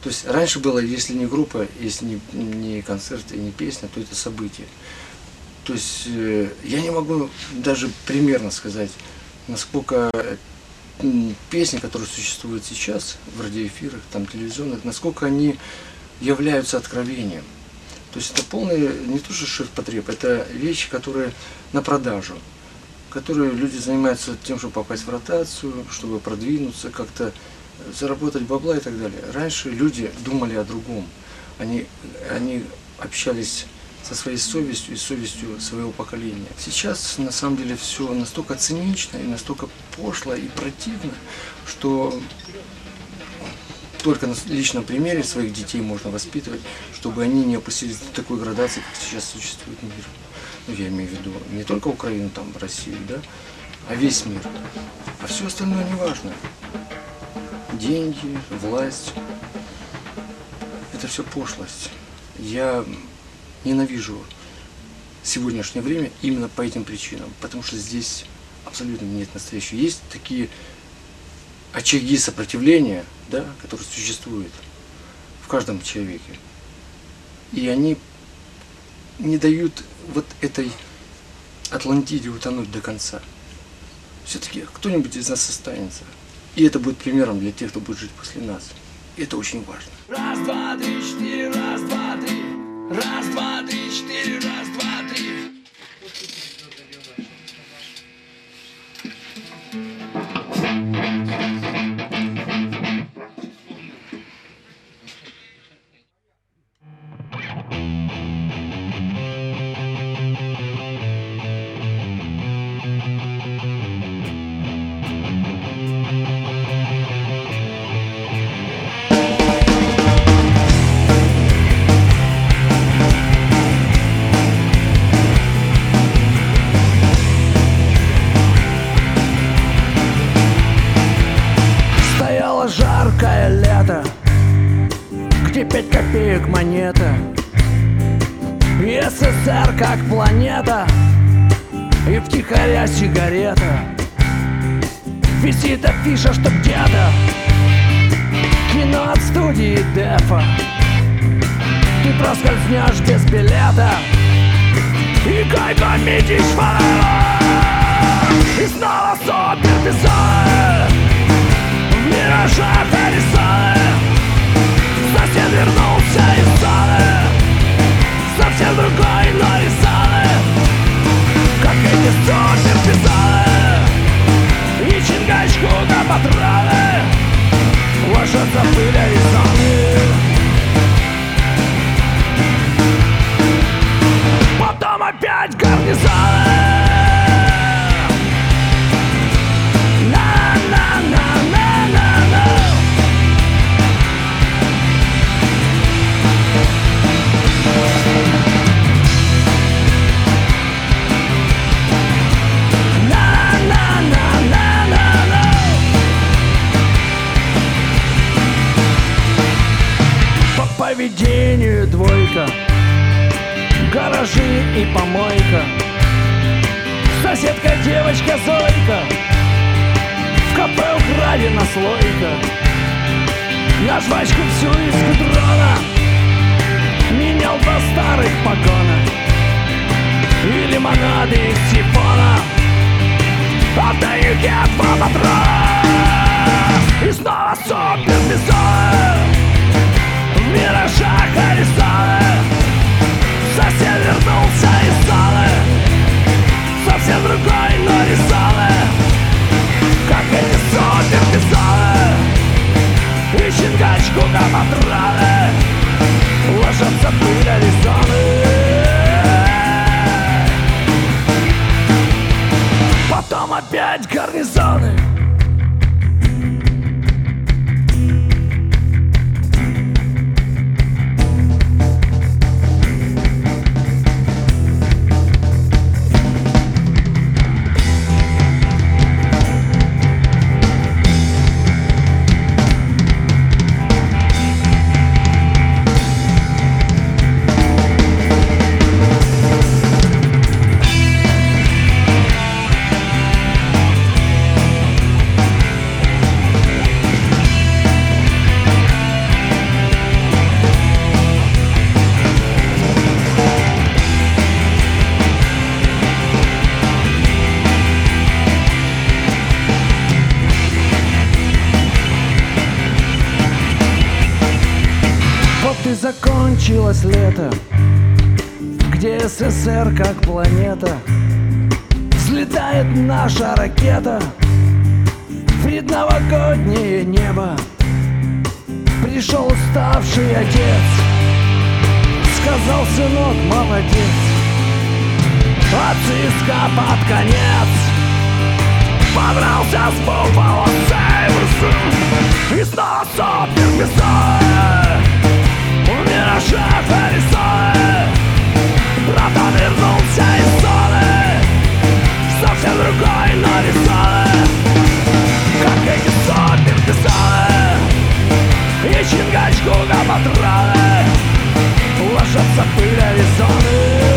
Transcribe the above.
То есть раньше было, если не группа, если не концерт и не песня, то это событие. То есть я не могу даже примерно сказать, насколько песни, которые существуют сейчас в радиоэфирах, там, телевизионных, насколько они являются откровением. То есть это полный, не то что ширпотреб, это вещи, которые на продажу, которые люди занимаются тем, чтобы попасть в ротацию, чтобы продвинуться, как-то заработать бабла и так далее. Раньше люди думали о другом. Они общались со своей совестью и совестью своего поколения. Сейчас на самом деле все настолько цинично и настолько пошло и противно, что только на личном примере своих детей можно воспитывать, чтобы они не опустились до такой градации, как сейчас существует мир. Ну, я имею в виду не только Украину, там, Россию, да, а весь мир. А все остальное не важно. Деньги, власть – это все пошлость. Я ненавижу сегодняшнее время именно по этим причинам, потому что здесь абсолютно нет настоящего. Есть такие очаги сопротивления, да, которые существуют в каждом человеке. И они не дают вот этой Атлантиде утонуть до конца. Все-таки кто-нибудь из нас останется. И это будет примером для тех, кто будет жить после нас. И это очень важно. Раз, два, три, четыре, раз, два, три. Раз, два, три, четыре, раз, два, три. Жаркое лето, где 5 копеек монета, СССР как планета, и втихаря сигарета. Висит афиша, что где-то кино от студии Дефа. Ты проскользнешь без билета, и кайка метишь фонарь. И снова супербизар в миражах Аризоны. Сосед вернулся из зоны, совсем другой, но резоны, как эти супербизоны. И чингачку на патроны ложатся в пыль Аризоны. Потом опять гарнизоны. По поведению двойка, гаражи и помойка, соседка девочка Зойка, в кафе украдена слойка, на жвачку всю из гудрона менял 2 старых погона и лимонады из сифона. Отдаю я 2 патрона. И снова супербизон в миражах Аризоны. Сосед вернулся из зоны, совсем другой, но резоны, как эти супербизоны. И чингачку на патроны ложатся в пыль Аризоны. Потом опять гарнизоны. Вот и закончилось лето, где СССР как планета. Взлетает наша ракета в предновогоднее небо. Пришел уставший отец, сказал: сынок, молодец. А ЦСКА под конец подрался с Буффало Сейбрсом. И снова сопер писали в миражах Аризоны. Братан вернулся из зоны, совсем другой, но веселый, как эти сопер писали. И Чингачгука патроны ложатся пыль Аризоны.